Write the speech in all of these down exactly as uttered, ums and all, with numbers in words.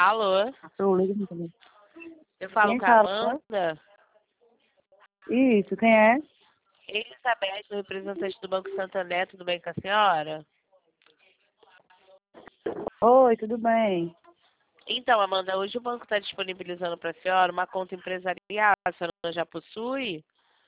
Alô? Tô ligando também. Eu falo Quem com a fala? Amanda. Isso, quem é? Elizabeth, representante do Banco Santander, tudo bem com a senhora? Oi, tudo bem? Então, Amanda, hoje o banco está disponibilizando para a senhora uma conta empresarial. A senhora já possui?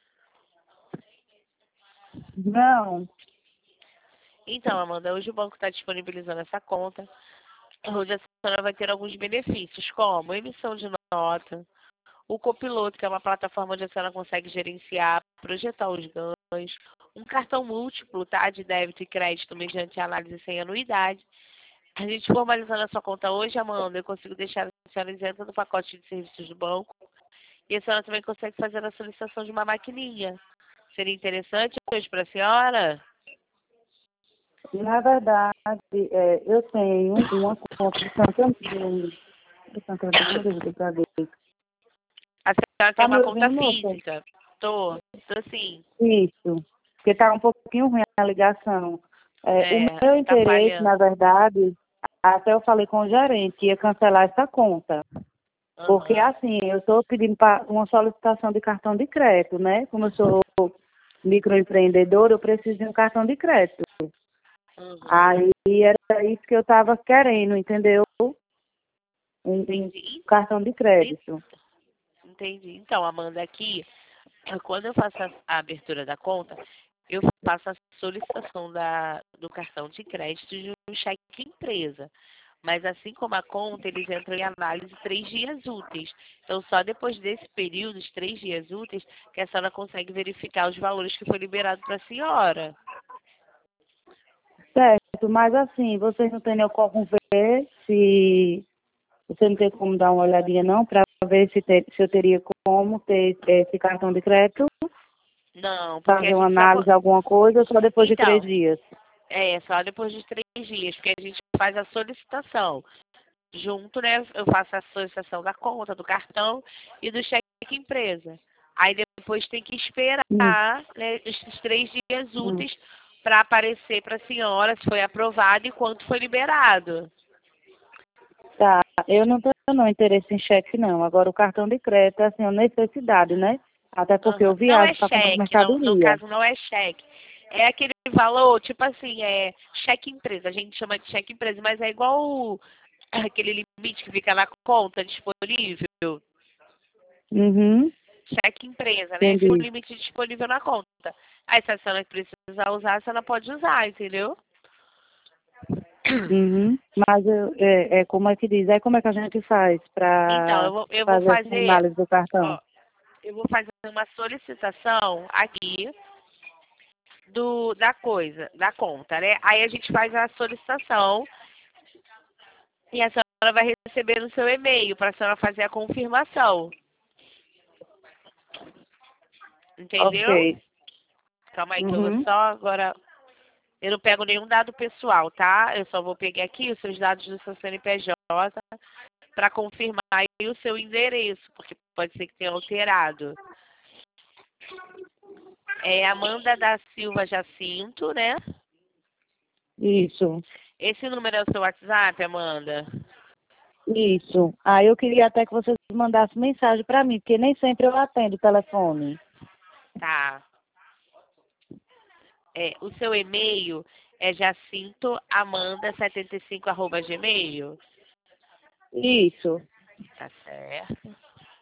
Não. Então, Amanda, hoje o banco está disponibilizando essa conta, onde a senhora vai ter alguns benefícios, como emissão de nota, o copiloto, que é uma plataforma onde a senhora consegue gerenciar, projetar os ganhos, um cartão múltiplo, tá, de débito e crédito mediante análise sem anuidade. A gente formalizando a sua conta hoje, Amanda, eu consigo deixar a senhora isenta do pacote de serviços do banco. E a senhora também consegue fazer a solicitação de uma maquininha. Seria interessante hoje para a senhora? Na verdade, é, eu tenho uma conta de Santander. De Santander, meu Deus, eu pra ver. A senhora tem Tá me uma conta ouvindo, moça? física? Tô, tô sim. Isso. Porque tá um pouquinho ruim a ligação. É, o É, meu tá interesse, na falhando. verdade, até eu falei com o gerente que ia cancelar essa conta. Porque, Aham. assim, eu estou pedindo pra uma solicitação de cartão de crédito, né? Como eu sou microempreendedor, eu preciso de um cartão de crédito. Uhum. Aí era isso que eu estava querendo, entendeu? Um, um Entendi. cartão de crédito. Entendi. Então, Amanda, aqui, quando eu faço a, a abertura da conta, eu faço a solicitação da, do cartão de crédito de um cheque empresa. Mas assim como a conta, eles entram em análise três dias úteis. Então, só depois desse período, os três dias úteis, que a senhora consegue verificar os valores que foi liberado para a senhora. Certo, mas assim, vocês não têm nem como ver se... Você não tem como dar uma olhadinha não, para ver se, ter, se eu teria como ter esse cartão de crédito, Não, porque a fazer uma gente só... análise, co- alguma coisa, ou só depois de três Então, dias? é só depois de três dias, porque a gente faz a solicitação. Junto, né? Eu faço a solicitação da conta, do cartão e do cheque empresa. Aí depois tem que Hum, esperar, né, esses três dias hum. úteis para aparecer para a senhora se foi aprovado e quanto foi liberado. Tá, eu não tenho não interesse em cheque não. Agora o cartão de crédito é assim, uma necessidade, né? Até porque eu Aham. Não é viajo para comprar cheque, não, no mercadoria. caso não é cheque. É aquele valor, tipo assim, é cheque empresa. A gente chama de cheque empresa, mas é igual o- aquele limite que fica na conta disponível. Uhum, Cheque empresa, né? Fica um entendi. limite disponível na conta. Aí se a senhora precisa usar, a senhora pode usar, entendeu? Uhum. Mas eu, é, é como é que diz? É como é que a gente faz Então, eu para vou, eu vou fazer essa fazer, análise do cartão? ó, eu vou fazer uma solicitação aqui do, da coisa, da conta, né? Aí a gente faz a solicitação e a senhora vai receber no seu e-mail para a senhora fazer a confirmação. Entendeu? Ok. Calma aí que eu vou Uhum. só agora. Eu não pego nenhum dado pessoal, tá? Eu só vou pegar aqui os seus dados do seu C N P J para confirmar aí o seu endereço, porque pode ser que tenha alterado. É Amanda da Silva Jacinto, né? Isso, Esse número é o seu WhatsApp, Amanda? isso. Aí eu queria até que vocês mandassem mensagem para mim, porque nem sempre eu atendo o telefone. Tá. É, o seu e-mail é jacintoamanda75 arroba gmail? Isso. Tá certo.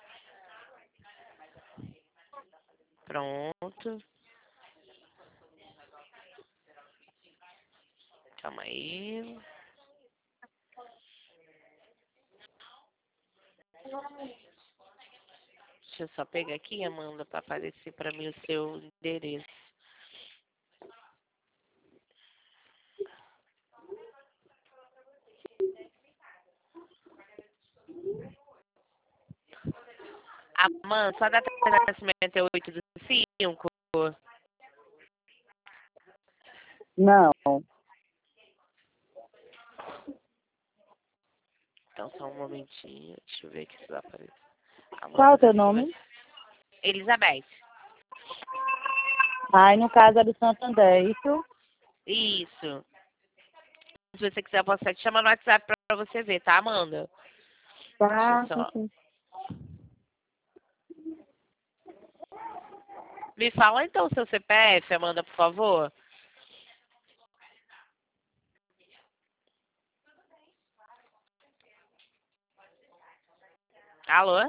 Pronto. Calma aí. Deixa eu só pegar aqui, Amanda, para aparecer para mim o seu endereço. Amanda, sua data de nascimento é oito do cinco. Não. Então, só um momentinho. Deixa eu ver aqui se vai aparecer. Qual é Amanda o da teu Silva. nome? Elizabeth. Aí no caso é do Santander, isso? Isso. Se você quiser, eu posso até te chamar no WhatsApp para você ver, tá, Amanda? Tá, Deixa eu só... sim. Me fala então o seu C P F, Amanda, por favor. Alô?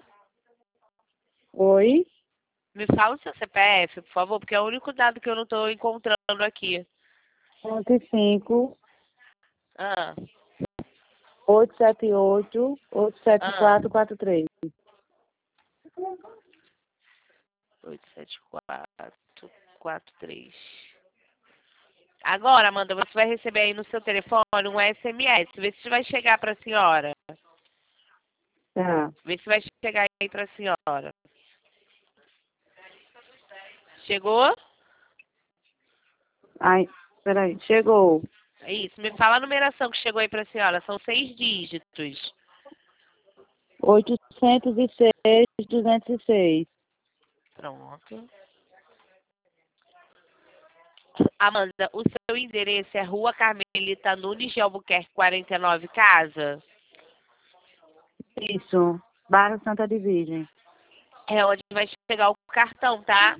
Oi, Me fala o seu C P F, por favor, porque é o único dado que eu não estou encontrando aqui. ponto e cinco, Ah, oito sete oito, oito sete ah. quatro quatro três. oito sete quatro quatro três. Agora, Amanda, você vai receber aí no seu telefone um S M S. Vê se vai chegar para a senhora. Tá. Vê se vai chegar aí para a senhora. Chegou? Ai, peraí, chegou. É isso. Me fala a numeração que chegou aí para a senhora. São seis dígitos. oitocentos e seis, duzentos e seis. Pronto. Amanda, o seu endereço é Rua Carmelita Nunes de Albuquerque, quarenta e nove, Casa? Isso, Barra Santa de Virgem. É onde vai chegar o cartão, tá?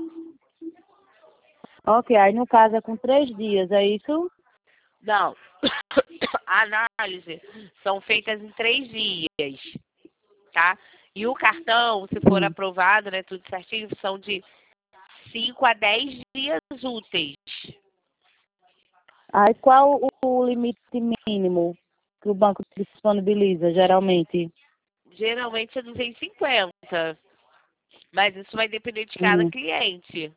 Ok, aí no caso é com três dias, é isso? Não. A análise são feitas em três dias, tá? E o cartão, se for Hum. aprovado, né, tudo certinho, são de cinco a dez dias úteis. Aí qual o, o limite mínimo que o banco disponibiliza, geralmente? Geralmente é duzentos e cinquenta, mas isso vai depender de cada Hum, cliente.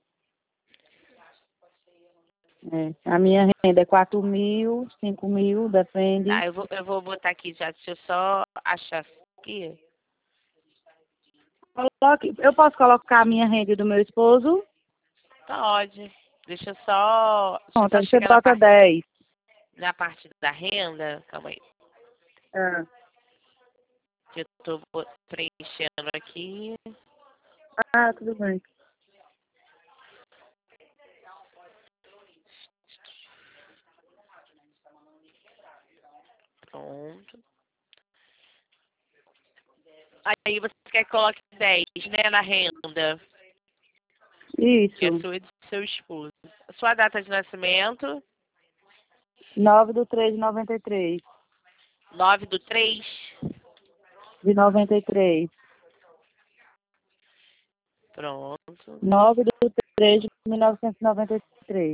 é. A minha renda é quatro mil, cinco mil, depende. Tá, eu vou, eu vou botar aqui já, deixa eu só achar aqui. Coloque, eu posso colocar a minha renda e do meu esposo? Pode. Deixa eu só, deixa eu Pronto, só aí você chegar na bota parte, dez. na parte da renda. Calma aí. Ah, Que eu tô bo- preenchendo aqui. ah, tudo bem. Pronto. Aí você quer que coloque dez, né, na renda, que é Isso, sua e do seu esposo. Sua data de nascimento, nove do três de noventa e três. nove do três. De noventa e três. Pronto. nove do três de mil novecentos e noventa e três.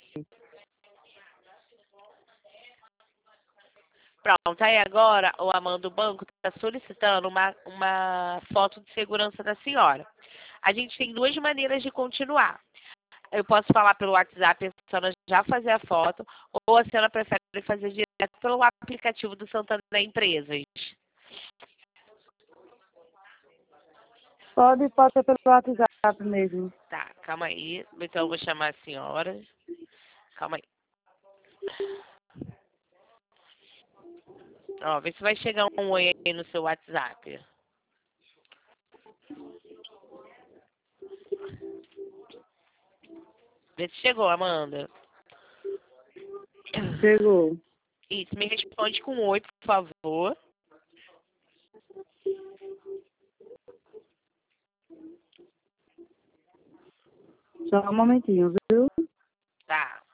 Pronto. Aí agora o Amanda, o banco está solicitando uma, uma foto de segurança da senhora. A gente tem duas maneiras de continuar. Eu posso falar pelo WhatsApp, a senhora já fazer a foto, ou a senhora prefere fazer direto pelo aplicativo do Santander Empresas. Pode, pode ser pelo WhatsApp mesmo. Tá, calma aí. Então eu vou chamar a senhora. Calma aí. Ó, vê se vai chegar um oi aí no seu WhatsApp. Vê se chegou, Amanda. Chegou. Isso, me responde com oi, por favor. Só um momentinho, viu? Tá.